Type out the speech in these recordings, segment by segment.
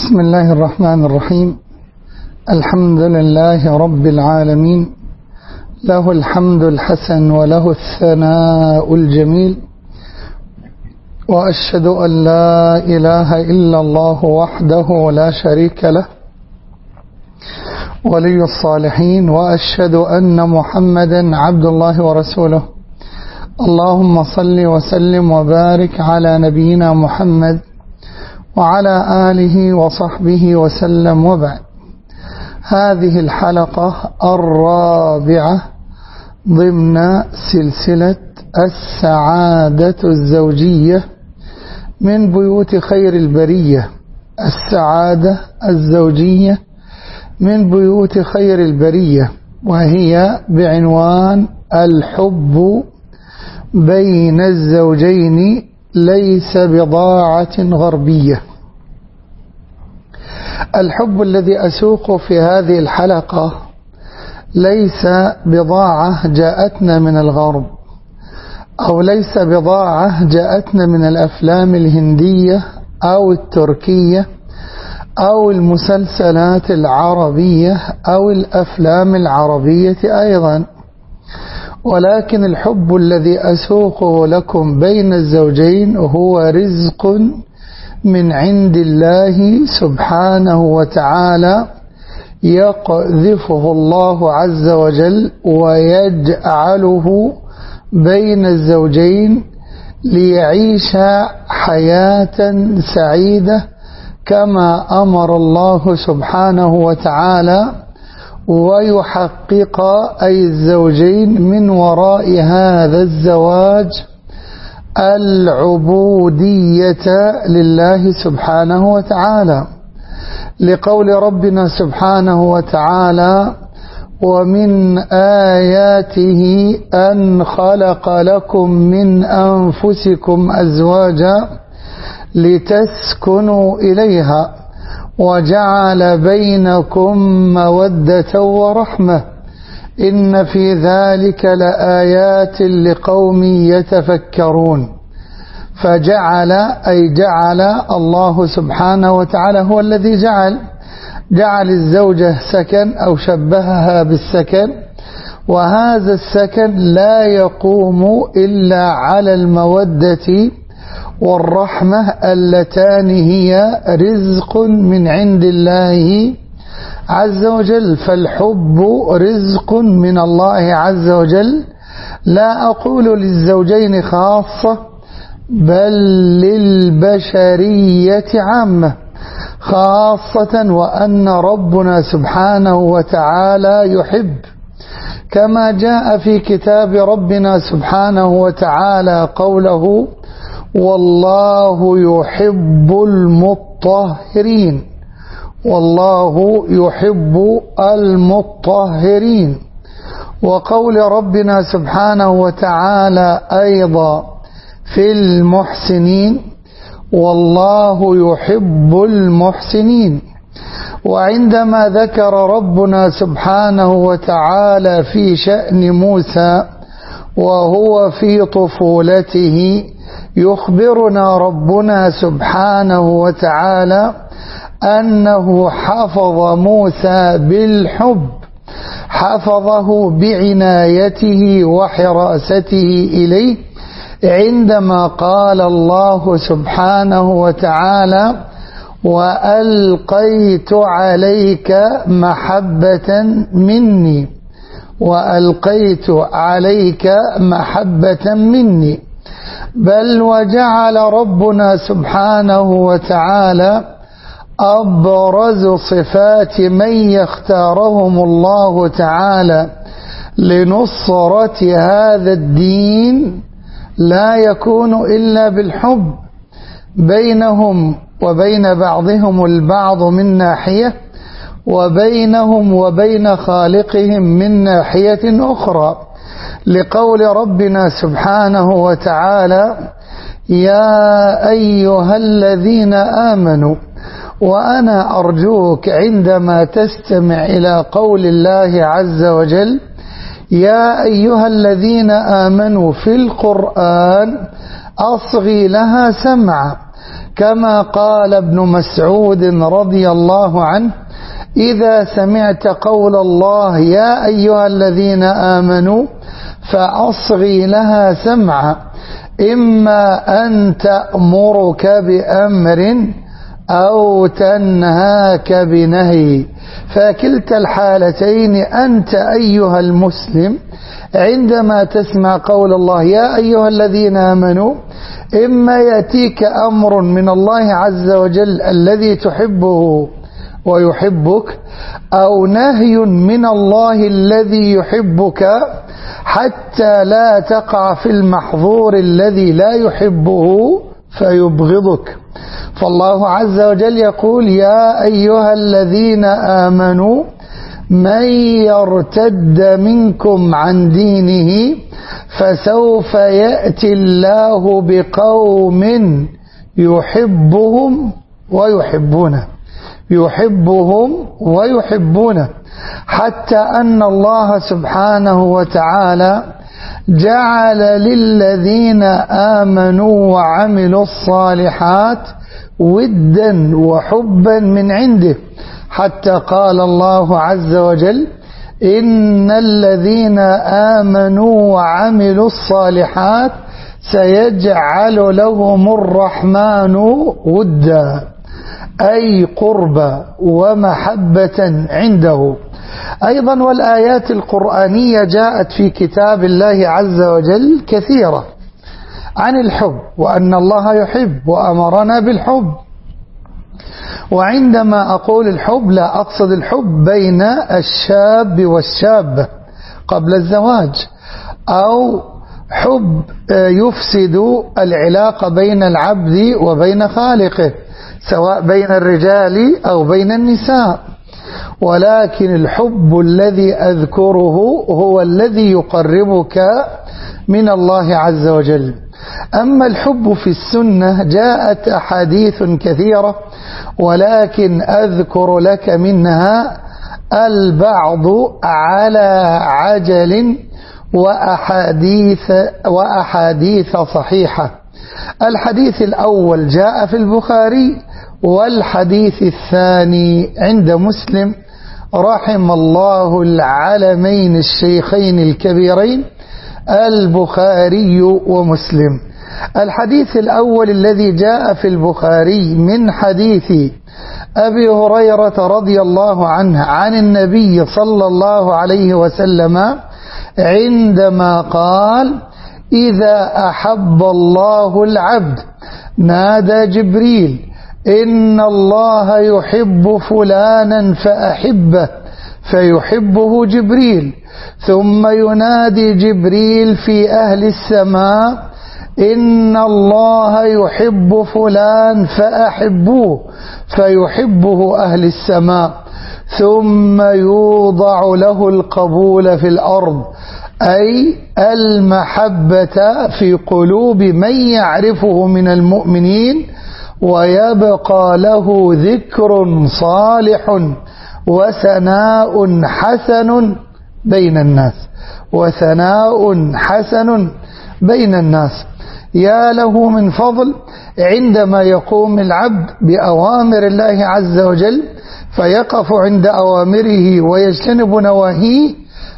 بسم الله الرحمن الرحيم. الحمد لله رب العالمين، له الحمد الحسن وله الثناء الجميل، وأشهد أن لا إله إلا الله وحده لا شريك له ولي الصالحين، وأشهد أن محمدا عبد الله ورسوله. اللهم صل وسلم وبارك على نبينا محمد وعلى آله وصحبه وسلم، وبعد. هذه الحلقة الرابعة ضمن سلسلة السعادة الزوجية من بيوت خير البرية. السعادة الزوجية من بيوت خير البرية، وهي بعنوان الحب بين الزوجين ليس بضاعة غربية. الحب الذي أسوق في هذه الحلقة ليس بضاعة جاءتنا من الغرب، أو ليس بضاعة جاءتنا من الأفلام الهندية أو التركية أو المسلسلات العربية أو الأفلام العربية أيضا، ولكن الحب الذي أسوقه لكم بين الزوجين هو رزق من عند الله سبحانه وتعالى، يقذفه الله عز وجل ويجعله بين الزوجين ليعيش حياة سعيدة كما أمر الله سبحانه وتعالى، ويحقق أي الزوجين من وراء هذا الزواج العبودية لله سبحانه وتعالى، لقول ربنا سبحانه وتعالى: ومن آياته أن خلق لكم من أنفسكم أزواجا لتسكنوا إليها وجعل بينكم مودة ورحمة إن في ذلك لآيات لقوم يتفكرون. فجعل أي جعل الله سبحانه وتعالى هو الذي جعل الزوجة سكن أو شبهها بالسكن، وهذا السكن لا يقوم إلا على المودة والرحمة اللتان هي رزق من عند الله عز وجل. فالحب رزق من الله عز وجل، لا أقول للزوجين خاصة بل للبشرية عامة، خاصة وأن ربنا سبحانه وتعالى يحب، كما جاء في كتاب ربنا سبحانه وتعالى قوله: والله يحب المطهرين. والله يحب المطهرين. وقول ربنا سبحانه وتعالى أيضا في المحسنين: والله يحب المحسنين. وعندما ذكر ربنا سبحانه وتعالى في شأن موسى وهو في طفولته، يخبرنا ربنا سبحانه وتعالى أنه حفظ موسى بالحب، حفظه بعنايته وحراسته إليه، عندما قال الله سبحانه وتعالى: وألقيت عليك محبة مني. وألقيت عليك محبة مني. بل وجعل ربنا سبحانه وتعالى أبرز صفات من يختارهم الله تعالى لنصرة هذا الدين لا يكون إلا بالحب بينهم وبين بعضهم البعض من ناحية، وبينهم وبين خالقهم من ناحية أخرى، لقول ربنا سبحانه وتعالى: يا أيها الذين آمنوا. وأنا أرجوك عندما تستمع إلى قول الله عز وجل يا أيها الذين آمنوا في القرآن أصغي لها سمعا، كما قال ابن مسعود رضي الله عنه: إذا سمعت قول الله يا أيها الذين آمنوا فأصغي لها سمعا، إما أن تأمرك بأمر أو تنهاك بنهي، فكلتا الحالتين أنت أيها المسلم عندما تسمع قول الله يا أيها الذين آمنوا، إما يأتيك أمر من الله عز وجل الذي تحبه ويحبك، أو نهي من الله الذي يحبك حتى لا تقع في المحظور الذي لا يحبه فيبغضك. فالله عز وجل يقول: يا أيها الذين آمنوا من يرتد منكم عن دينه فسوف يأتي الله بقوم يحبهم ويحبونه، يحبهم ويحبونه، حتى أن الله سبحانه وتعالى جعل للذين آمنوا وعملوا الصالحات ودا وحبا من عنده، حتى قال الله عز وجل: إن الذين آمنوا وعملوا الصالحات سيجعل لهم الرحمن ودا، أي قربا ومحبة عنده. أيضا والآيات القرآنية جاءت في كتاب الله عز وجل كثيرة عن الحب، وأن الله يحب وأمرنا بالحب. وعندما أقول الحب لا أقصد الحب بين الشاب والشابة قبل الزواج، أو حب يفسد العلاقة بين العبد وبين خالقه، سواء بين الرجال أو بين النساء، ولكن الحب الذي أذكره هو الذي يقربك من الله عز وجل. أما الحب في السنة جاءت أحاديث كثيرة، ولكن أذكر لك منها البعض على عجل وأحاديث صحيحة. الحديث الأول جاء في البخاري، والحديث الثاني عند مسلم، رحم الله العلمين الشيخين الكبيرين البخاري ومسلم. الحديث الأول الذي جاء في البخاري من حديث أبي هريرة رضي الله عنه عن النبي صلى الله عليه وسلم عندما قال: إذا أحب الله العبد نادى جبريل: إن الله يحب فلانا فأحبه، فيحبه جبريل، ثم ينادي جبريل في أهل السماء: إن الله يحب فلان فأحبوه، فيحبه أهل السماء، ثم يوضع له القبول في الأرض، أي المحبة في قلوب من يعرفه من المؤمنين، ويبقى له ذكر صالح وثناء حسن بين الناس، وثناء حسن بين الناس. يا له من فضل عندما يقوم العبد بأوامر الله عز وجل فيقف عند أوامره ويجتنب نواهيه،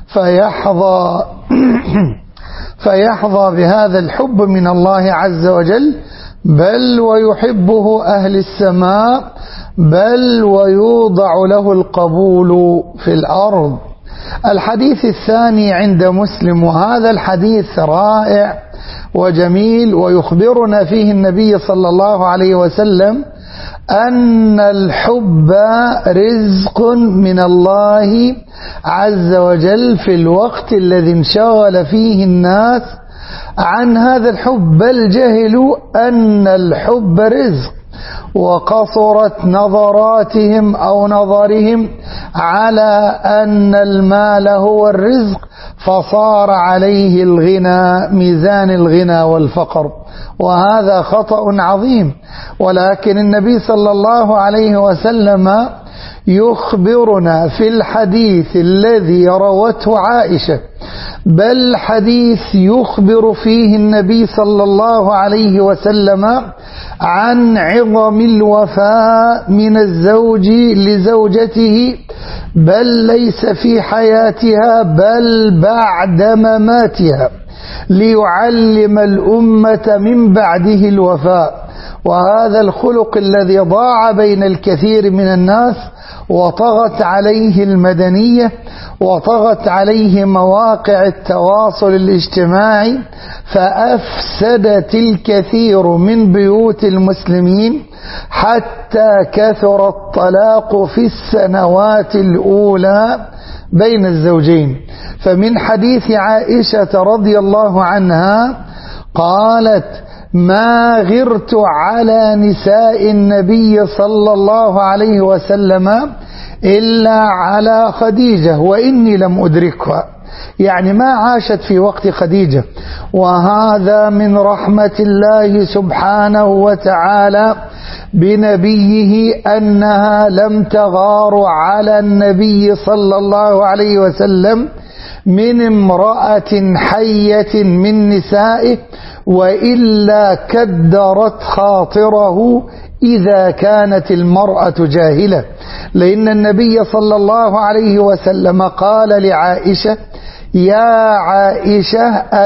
فيحظى بهذا الحب من الله عز وجل، بل ويحبه أهل السماء، بل ويوضع له القبول في الأرض. الحديث الثاني عند مسلم، وهذا الحديث رائع وجميل، ويخبرنا فيه النبي صلى الله عليه وسلم أن الحب رزق من الله عز وجل في الوقت الذي انشغل فيه الناس عن هذا الحب، بل جهلوا أن الحب رزق، وقصرت نظراتهم أو نظرهم على أن المال هو الرزق، فصار عليه الغنى ميزان الغنى والفقر، وهذا خطأ عظيم. ولكن النبي صلى الله عليه وسلم يخبرنا في الحديث الذي روته عائشة، بل حديث يخبر فيه النبي صلى الله عليه وسلم عن عظم الوفاء من الزوج لزوجته، بل ليس في حياتها بل بعد مماتها، ليعلم الأمة من بعده الوفاء. وهذا الخلق الذي ضاع بين الكثير من الناس، وطغت عليه المدنية، وطغت عليه مواقع التواصل الاجتماعي، فأفسدت الكثير من بيوت المسلمين، حتى كثر الطلاق في السنوات الأولى بين الزوجين. فمن حديث عائشة رضي الله عنها قالت: ما غرت على نساء النبي صلى الله عليه وسلم إلا على خديجة وإني لم أدركها، يعني ما عاشت في وقت خديجة. وهذا من رحمة الله سبحانه وتعالى بنبيه أنها لم تغار على النبي صلى الله عليه وسلم من امرأة حية من نسائه، وإلا كدرت خاطره إذا كانت المرأة جاهلة، لأن النبي صلى الله عليه وسلم قال لعائشة: يا عائشة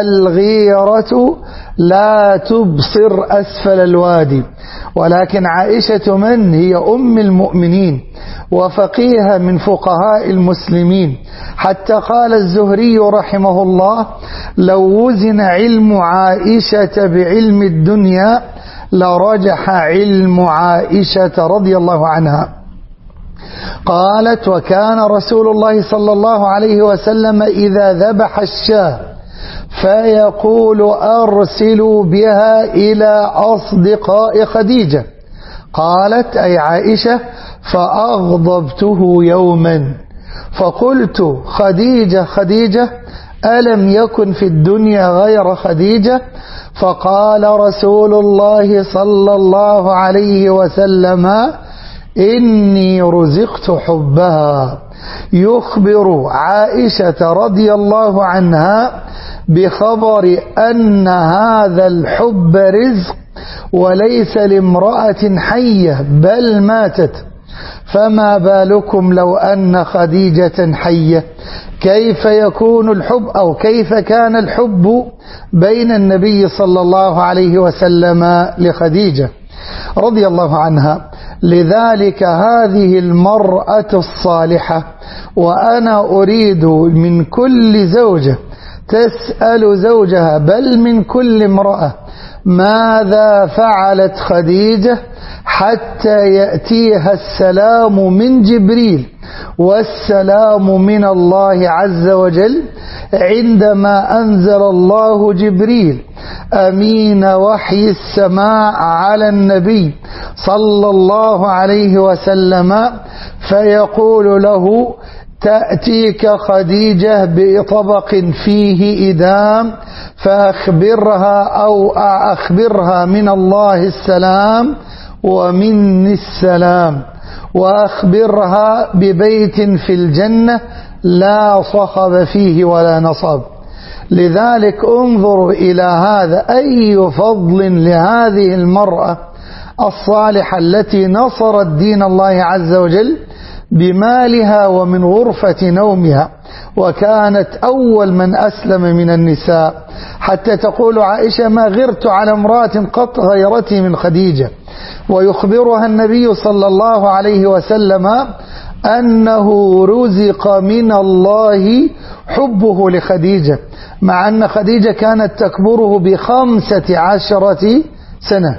الغيرة لا تبصر أسفل الوادي. ولكن عائشة من هي أم المؤمنين وفقيها من فقهاء المسلمين، حتى قال الزهري رحمه الله: لو وزن علم عائشة بعلم الدنيا لرجح علم عائشة رضي الله عنها. قالت: وكان رسول الله صلى الله عليه وسلم إذا ذبح الشاة فيقول: أرسلوا بها إلى أصدقاء خديجة. قالت أي عائشة: فأغضبته يوما فقلت: خديجة خديجة، ألم يكن في الدنيا غير خديجة؟ فقال رسول الله صلى الله عليه وسلم: إني رزقت حبها. يخبر عائشة رضي الله عنها بخبر أن هذا الحب رزق وليس لامرأة حية بل ماتت، فما بالكم لو أن خديجة حية؟ كيف يكون الحب أو كيف كان الحب بين النبي صلى الله عليه وسلم لخديجة رضي الله عنها؟ لذلك هذه المرأة الصالحة، وأنا أريد من كل زوجة تسأل زوجها بل من كل امرأة ماذا فعلت خديجة حتى يأتيها السلام من جبريل والسلام من الله عز وجل، عندما أنزل الله جبريل أمين وحي السماء على النبي صلى الله عليه وسلم، فيقول له: تأتيك خديجة بطبق فيه إدام فأخبرها أو أخبرها من الله السلام ومني السلام، وأخبرها ببيت في الجنة لا صخب فيه ولا نصب. لذلك انظروا إلى هذا، أي فضل لهذه المرأة الصالحة التي نصرت دين الله عز وجل بمالها ومن غرفة نومها، وكانت أول من أسلم من النساء، حتى تقول عائشة: ما غرت على امرأة قط غيرتي من خديجة. ويخبرها النبي صلى الله عليه وسلم أنه رزق من الله حبه لخديجة، مع أن خديجة كانت تكبره ب15 سنة.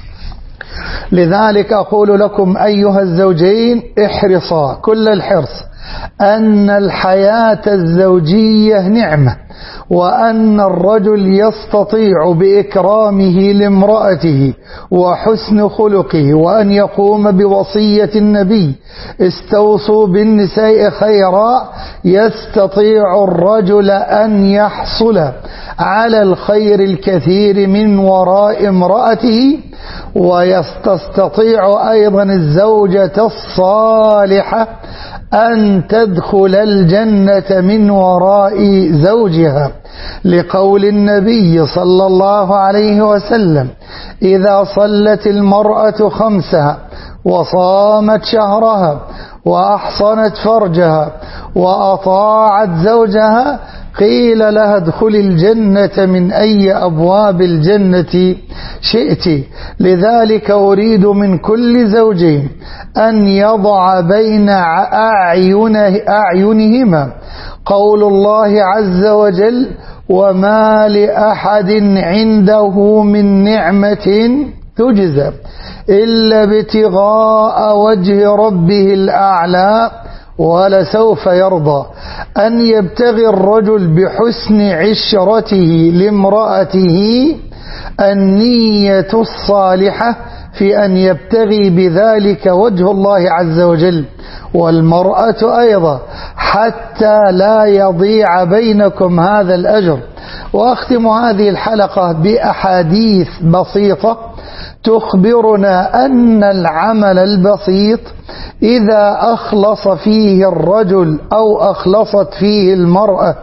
لذلك أقول لكم أيها الزوجين: احرصا كل الحرص أن الحياة الزوجية نعمة، وأن الرجل يستطيع بإكرامه لامرأته وحسن خلقه وأن يقوم بوصية النبي: استوصوا بالنساء خيرا. يستطيع الرجل أن يحصل على الخير الكثير من وراء امرأته، وتستطيع أيضا الزوجة الصالحة أن تدخل الجنة من وراء زوجها، لقول النبي صلى الله عليه وسلم: إذا صلت المرأة خمسها وصامت شهرها وأحصنت فرجها وأطاعت زوجها قيل لها ادخل الجنة من أي أبواب الجنة شئت. لذلك أريد من كل زوجين أن يضع بين أعينهما قول الله عز وجل: وما لأحد عنده من نعمة تجزى إلا ابتغاء وجه ربه الأعلى ولسوف يرضى. أن يبتغي الرجل بحسن عشرته لامرأته النية الصالحة في أن يبتغي بذلك وجه الله عز وجل، والمرأة أيضا، حتى لا يضيع بينكم هذا الأجر. وأختم هذه الحلقة بأحاديث بسيطة تخبرنا أن العمل البسيط إذا أخلص فيه الرجل أو أخلصت فيه المرأة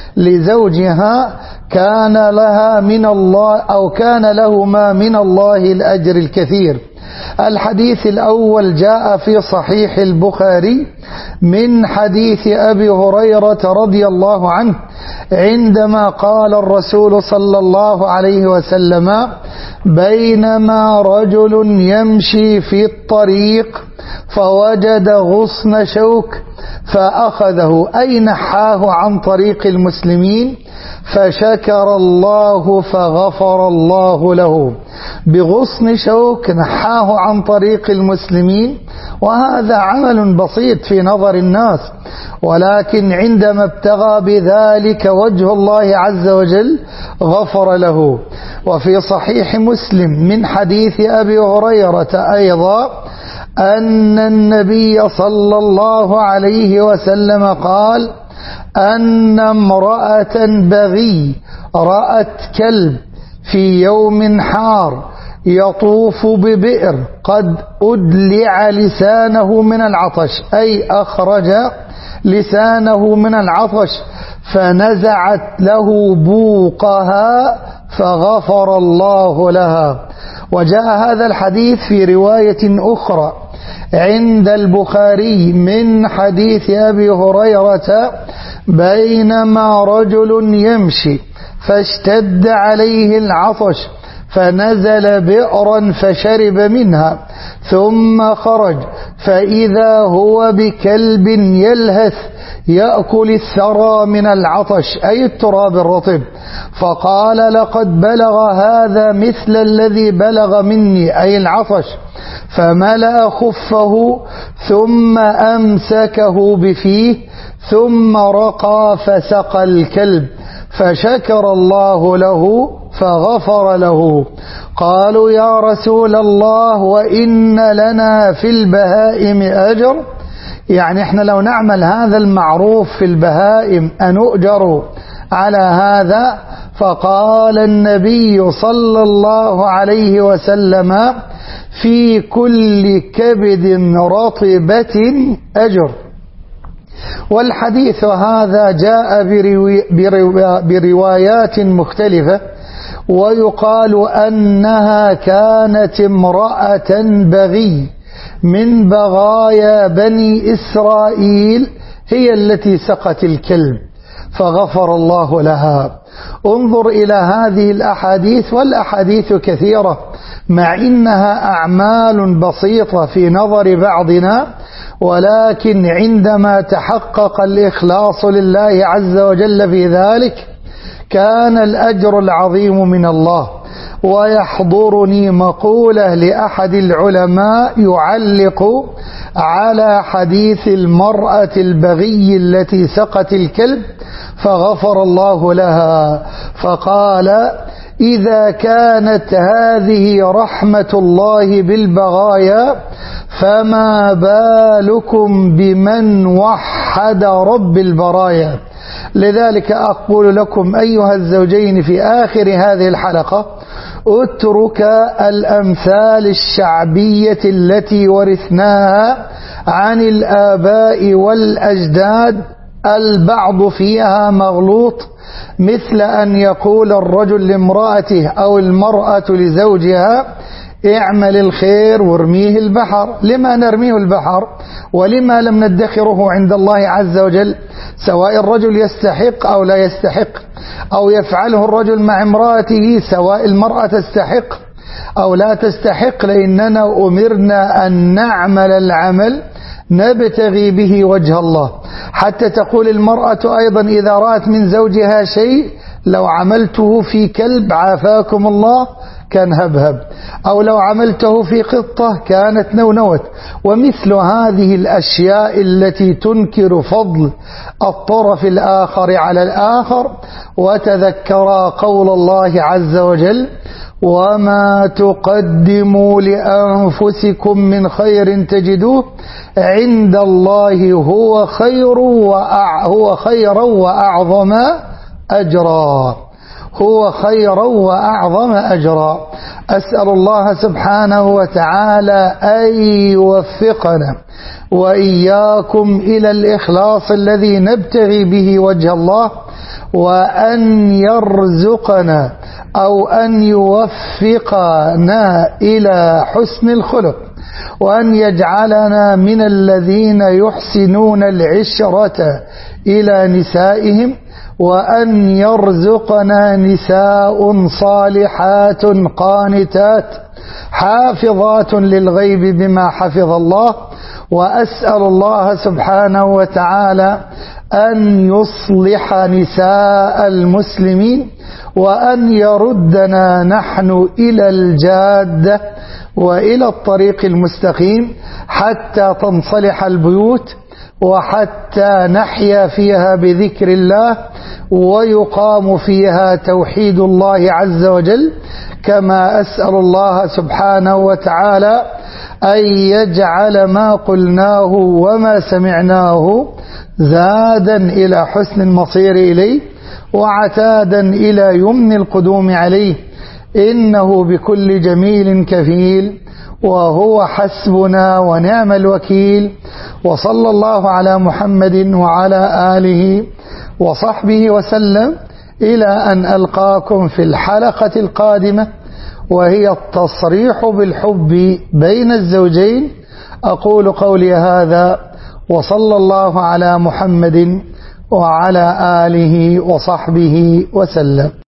لزوجها كان لها من الله أو كان لهما من الله الأجر الكثير. الحديث الأول جاء في صحيح البخاري من حديث أبي هريرة رضي الله عنه عندما قال الرسول صلى الله عليه وسلم: بينما رجل يمشي في الطريق فوجد غصن شوك فأخذه أي نحاه عن طريق المسلمين فشكر الله فغفر الله له. بغصن شوك نحاه عن طريق المسلمين، وهذا عمل بسيط في نظر الناس، ولكن عندما ابتغى بذلك وجه الله عز وجل غفر له. وفي صحيح مسلم من حديث أبي هريرة أيضا أن النبي صلى الله عليه وسلم قال: أن امرأة بغي رأت كلب في يوم حار يطوف ببئر قد أدلع لسانه من العطش، أي أخرج لسانه من العطش، فنزعت له بوقها فغفر الله لها. وجاء هذا الحديث في رواية أخرى عند البخاري من حديث أبي هريرة: بينما رجل يمشي فاشتد عليه العطش فنزل بئرا فشرب منها ثم خرج فإذا هو بكلب يلهث يأكل الثرى من العطش، أي التراب الرطب، فقال: لقد بلغ هذا مثل الذي بلغ مني، أي العطش، فملأ خفه ثم أمسكه بفيه ثم رقى فسقى الكلب فشكر الله له فغفر له. قالوا: يا رسول الله وإن لنا في البهائم أجر؟ يعني احنا لو نعمل هذا المعروف في البهائم أنؤجر على هذا؟ فقال النبي صلى الله عليه وسلم: في كل كبد رطبة أجر. والحديث هذا جاء بروايات مختلفة، ويقال أنها كانت امرأة بغي من بغايا بني إسرائيل هي التي سقت الكلب فغفر الله لها. انظر إلى هذه الأحاديث، والأحاديث كثيرة، مع إنها أعمال بسيطة في نظر بعضنا، ولكن عندما تحقق الإخلاص لله عز وجل في ذلك كان الأجر العظيم من الله. ويحضرني مقولة لأحد العلماء يعلق على حديث المرأة البغي التي سقت الكلب فغفر الله لها، فقال: إذا كانت هذه رحمة الله بالبغايا فما بالكم بمن وحد رب البرايا. لذلك أقول لكم أيها الزوجين في آخر هذه الحلقة: اترك الأمثال الشعبية التي ورثناها عن الآباء والأجداد، البعض فيها مغلوط، مثل أن يقول الرجل لامرأته أو المرأة لزوجها اعمل الخير وارميه البحر. لما نرميه البحر؟ ولما لم ندخره عند الله عز وجل؟ سواء الرجل يستحق أو لا يستحق، أو يفعله الرجل مع امرأته سواء المرأة تستحق أو لا تستحق، لأننا أمرنا أن نعمل العمل نبتغي به وجه الله. حتى تقول المرأة أيضا إذا رأت من زوجها شيء لو عملته في كلب عافاكم الله كان هبهب، أو لو عملته في قطة كانت نونوت. ومثل هذه الأشياء التي تنكر فضل الطرف الآخر على الآخر. وتذكرا قول الله عز وجل وما تقدموا لأنفسكم من خير تجدوه عند الله هو خيرا وأعظم أجرا. هو خيرا وأعظم أجرا. أسأل الله سبحانه وتعالى أن يوفقنا وإياكم إلى الإخلاص الذي نبتغي به وجه الله، وأن يرزقنا أو أن يوفقنا إلى حسن الخلق، وأن يجعلنا من الذين يحسنون العشرة إلى نسائهم، وأن يرزقنا نساء صالحات قانتات حافظات للغيب بما حفظ الله. وأسأل الله سبحانه وتعالى أن يصلح نساء المسلمين، وأن يردنا نحن إلى الجادة وإلى الطريق المستقيم حتى تنصلح البيوت، وحتى نحيا فيها بذكر الله ويقام فيها توحيد الله عز وجل. كما أسأل الله سبحانه وتعالى أن يجعل ما قلناه وما سمعناه زادا إلى حسن المصير إليه، وعتادا إلى يمن القدوم عليه، إنه بكل جميل كفيل، وهو حسبنا ونعم الوكيل. وصلى الله على محمد وعلى آله وصحبه وسلم، إلى أن ألقاكم في الحلقة القادمة، وهي التصريح بالحب بين الزوجين. أقول قولي هذا، وصلى الله على محمد وعلى آله وصحبه وسلم.